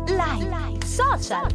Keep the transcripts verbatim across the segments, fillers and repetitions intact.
Live Social.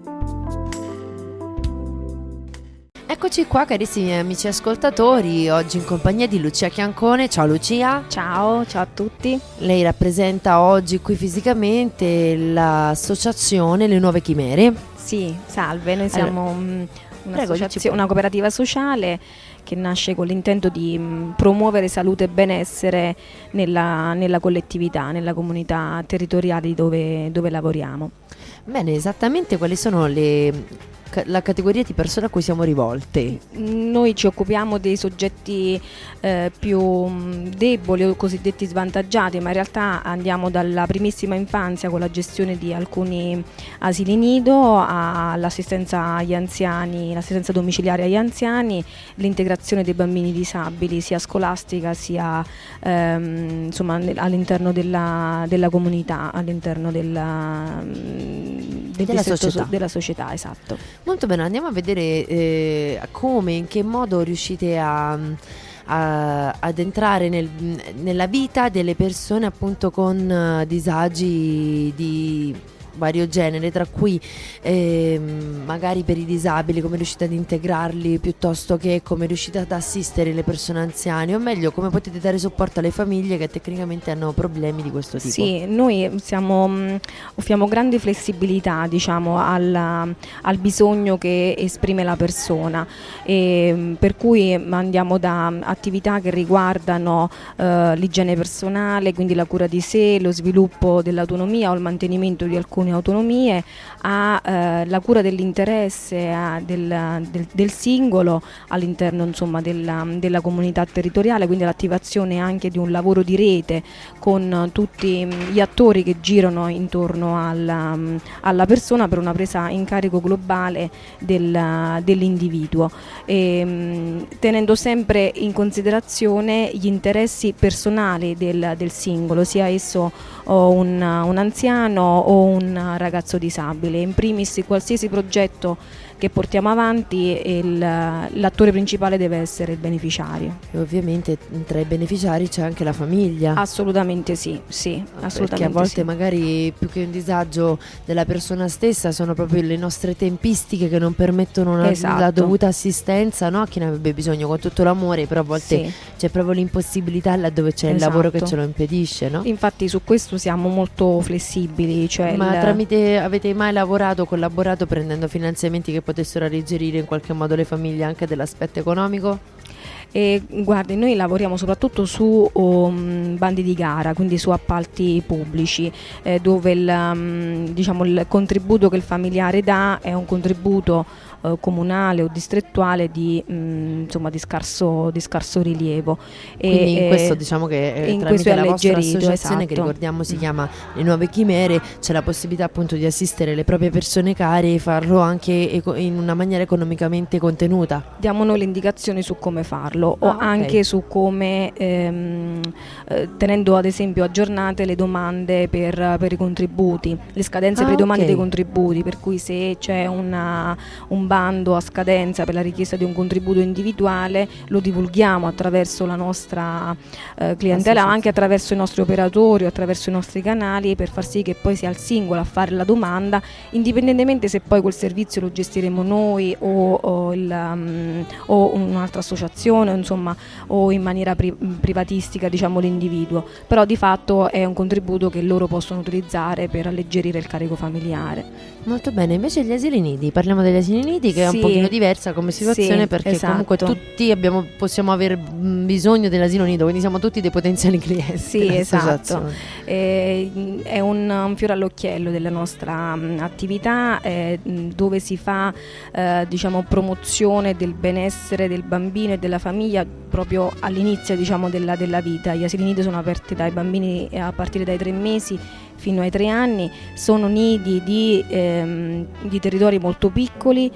Eccoci qua carissimi amici ascoltatori, oggi in compagnia di Lucia Chiancone. Ciao Lucia. Ciao, ciao a tutti. Lei rappresenta oggi qui fisicamente l'associazione Le Nuove Chimere. Sì, salve, noi siamo allora, un'associazione, una cooperativa sociale che nasce con l'intento di mh, promuovere salute e benessere nella, nella collettività, nella comunità territoriale dove, dove lavoriamo. Bene, esattamente quali sono le... la categoria di persone a cui siamo rivolte? Noi ci occupiamo dei soggetti eh, più mh, deboli o cosiddetti svantaggiati, ma in realtà andiamo dalla primissima infanzia con la gestione di alcuni asili nido all'assistenza agli anziani, l'assistenza domiciliare agli anziani, l'integrazione dei bambini disabili sia scolastica sia ehm, insomma all'interno della, della comunità, all'interno della, del della società. So, della società, esatto. Molto bene, andiamo a vedere eh, come, in che modo riuscite a, a, ad entrare nel, nella vita delle persone appunto con uh, disagi di vario genere, tra cui eh, magari per i disabili, come riuscite ad integrarli, piuttosto che come riuscite ad assistere le persone anziane, o meglio come potete dare supporto alle famiglie che tecnicamente hanno problemi di questo tipo. Sì, noi siamo, mh, offriamo grande flessibilità, diciamo, al, al bisogno che esprime la persona, e, mh, per cui andiamo da attività che riguardano uh, l'igiene personale, quindi la cura di sé, lo sviluppo dell'autonomia o il mantenimento di alcune autonomie, a eh, la cura dell'interesse a, del, del, del singolo all'interno insomma della, della comunità territoriale, quindi l'attivazione anche di un lavoro di rete con tutti gli attori che girano intorno alla, alla persona per una presa in carico globale del, dell'individuo, e, tenendo sempre in considerazione gli interessi personali del, del singolo, sia esso o un, un anziano o un ragazzo disabile. In primis qualsiasi progetto che portiamo avanti il, l'attore principale deve essere il beneficiario. E ovviamente tra i beneficiari c'è anche la famiglia. Assolutamente sì, sì, assolutamente perché a volte sì. Magari più che un disagio della persona stessa sono proprio le nostre tempistiche che non permettono una, esatto. la dovuta assistenza, no? A chi ne avrebbe bisogno con tutto l'amore, però a volte sì. c'è proprio l'impossibilità laddove c'è esatto. il lavoro che ce lo impedisce, no? Infatti su questo siamo molto flessibili, cioè ma il... tramite avete mai lavorato, collaborato prendendo finanziamenti che potessero alleggerire in qualche modo le famiglie anche dell'aspetto economico? E guardi, noi lavoriamo soprattutto su um, bandi di gara, quindi su appalti pubblici, eh, dove il, um, diciamo, il contributo che il familiare dà è un contributo uh, comunale o distrettuale di, um, insomma, di, scarso, di scarso rilievo. Quindi e, in questo diciamo che eh, in tramite la vostra associazione, esatto. che ricordiamo si chiama Le Nuove Chimere, c'è la possibilità appunto di assistere le proprie persone care e farlo anche eco- in una maniera economicamente contenuta. Diamo noi le indicazioni su come farlo. O ah, okay. anche su come, ehm, eh, tenendo ad esempio aggiornate le domande per, per i contributi, le scadenze ah, per i domande okay. dei contributi, per cui se c'è una, un bando a scadenza per la richiesta di un contributo individuale lo divulghiamo attraverso la nostra eh, clientela, ma anche attraverso i nostri operatori o attraverso i nostri canali, per far sì che poi sia il singolo a fare la domanda, indipendentemente se poi quel servizio lo gestiremo noi o, o, il, um, o un'altra associazione, insomma, o in maniera pri- privatistica, diciamo, l'individuo, però di fatto è un contributo che loro possono utilizzare per alleggerire il carico familiare. Molto bene, invece gli asili nidi, parliamo degli asili nidi, che sì, è un pochino diversa come situazione, sì, perché esatto. comunque tutti abbiamo, possiamo aver bisogno dell'asilo nido, quindi siamo tutti dei potenziali clienti. Sì, esatto, eh, è un, un fiore all'occhiello della nostra mh, attività, eh, dove si fa eh, diciamo promozione del benessere del bambino e della famiglia proprio all'inizio, diciamo, della, della vita. Gli asili nido sono aperti dai bambini a partire dai tre mesi fino ai tre anni, sono nidi di, ehm, di territori molto piccoli,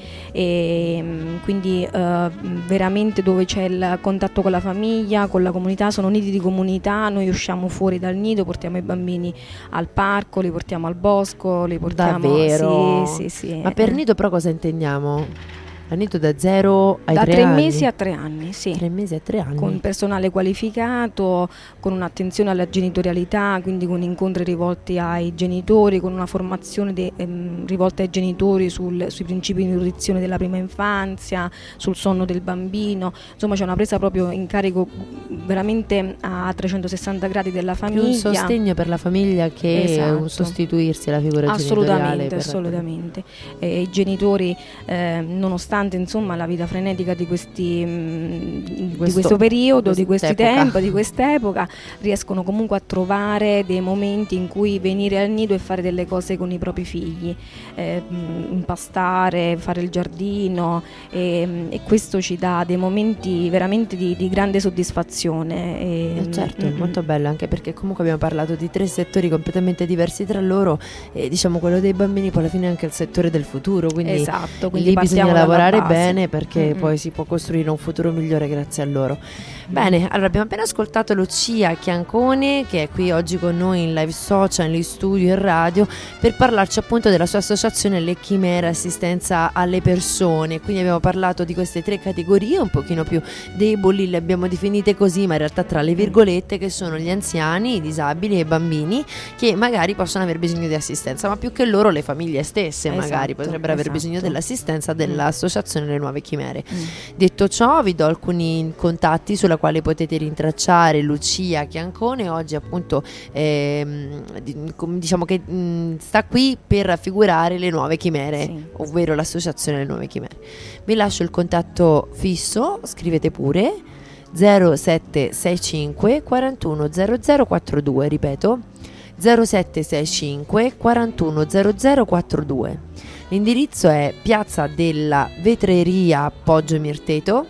e quindi eh, veramente dove c'è il contatto con la famiglia, con la comunità, sono nidi di comunità. Noi usciamo fuori dal nido, portiamo i bambini al parco, li portiamo al bosco, li portiamo... Davvero? Sì, sì, sì. Ma per nido però cosa intendiamo? al nido da zero ai da tre tre anni. mesi a tre anni, sì. Tre mesi a tre anni. Con personale qualificato, con un'attenzione alla genitorialità, quindi con incontri rivolti ai genitori, con una formazione de, ehm, rivolta ai genitori sul, sui principi di nutrizione della prima infanzia, sul sonno del bambino. Insomma, c'è una presa proprio in carico veramente a trecentosessanta gradi della famiglia. Più un sostegno per la famiglia che Esatto. un sostituirsi alla figura Assolutamente, genitoriale. Per assolutamente. E i genitori, eh, nonostante insomma la vita frenetica di questi mh, di Questo- questo periodo, di questi quest'epoca. tempi, di quest'epoca, riescono comunque a trovare dei momenti in cui venire al nido e fare delle cose con i propri figli, eh, mh, impastare, fare il giardino, e, mh, e questo ci dà dei momenti veramente di, di grande soddisfazione. E, Eh, certo, è mm, molto bello, anche perché comunque abbiamo parlato di tre settori completamente diversi tra loro e diciamo quello dei bambini poi alla fine è anche il settore del futuro, quindi Esatto, quindi lì partiamo bisogna dalla lavorare base. bene perché Mm-mm. poi si può costruire un futuro migliore grazie a loro. Bene, allora abbiamo appena ascoltato Lucia Chiancone che è qui oggi con noi in live social, in studio e radio per parlarci appunto della sua associazione Le Chimere Assistenza alle Persone. Quindi abbiamo parlato di queste tre categorie un pochino più deboli, le abbiamo definite così, ma in realtà tra le virgolette, che sono gli anziani, i disabili e i bambini che magari possono aver bisogno di assistenza, ma più che loro le famiglie stesse magari Esatto, potrebbero aver esatto. bisogno dell'assistenza dell'associazione Le Nuove Chimere. Mm. Detto ciò, vi do alcuni contatti sulla quale potete rintracciare Lucia Chiancone. Oggi appunto ehm, di- com- diciamo che mh, sta qui per raffigurare Le Nuove Chimere, Sì. ovvero l'associazione Le Nuove Chimere. Vi lascio il contatto fisso, scrivete pure zero sette sei cinque quarantuno zero zero quarantadue, ripeto zero sette sei cinque quarantuno zero zero quarantadue. L'indirizzo è Piazza della Vetreria Poggio Mirteto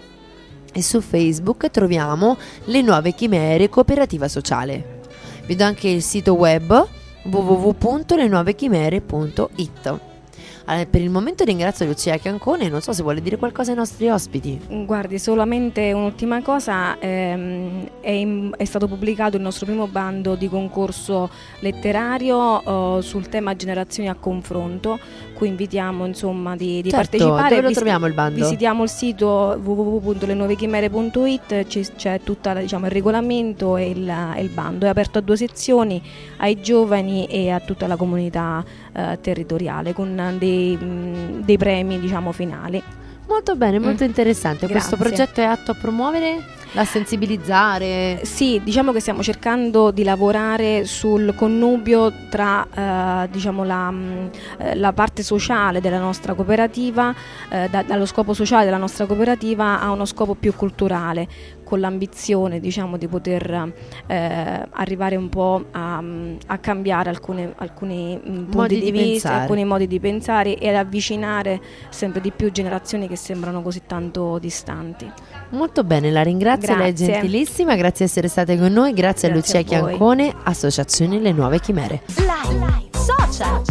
e su Facebook troviamo Le Nuove Chimere Cooperativa Sociale. Vi do anche il sito web w w w punto le nuove chimere punto i t. Allora, per il momento ringrazio Lucia Chiancone, non so se vuole dire qualcosa ai nostri ospiti. Guardi, solamente un'ultima cosa, ehm, è, in- è stato pubblicato il nostro primo bando di concorso letterario eh, sul tema generazioni a confronto, cui invitiamo insomma di, di Certo, partecipare. dove lo Vis- troviamo il bando? Visitiamo il sito w w w punto le nuove chimere punto i t, ci- c'è tutto diciamo, il regolamento e il, e il bando, è aperto a due sezioni, ai giovani e a tutta la comunità eh, territoriale, con dei, mh, dei premi diciamo finali. Molto bene, molto Mm. interessante. Questo Grazie. progetto è atto a promuovere, a sensibilizzare. Sì, diciamo che stiamo cercando di lavorare sul connubio tra eh, diciamo la, mh, eh, la parte sociale della nostra cooperativa, eh, da- dallo scopo sociale della nostra cooperativa a uno scopo più culturale, con l'ambizione diciamo di poter eh, arrivare un po' a, mh, a cambiare alcune, alcuni mh, punti Modi di, di vista, pensare. alcuni modi di pensare e ad avvicinare sempre di più generazioni che sembrano così tanto distanti. Molto bene, la ringrazio, lei è Grazie. gentilissima, grazie di essere state con noi, grazie, Grazie a a Lucia voi. Chiancone, Associazione Le Nuove Chimere. Live, social.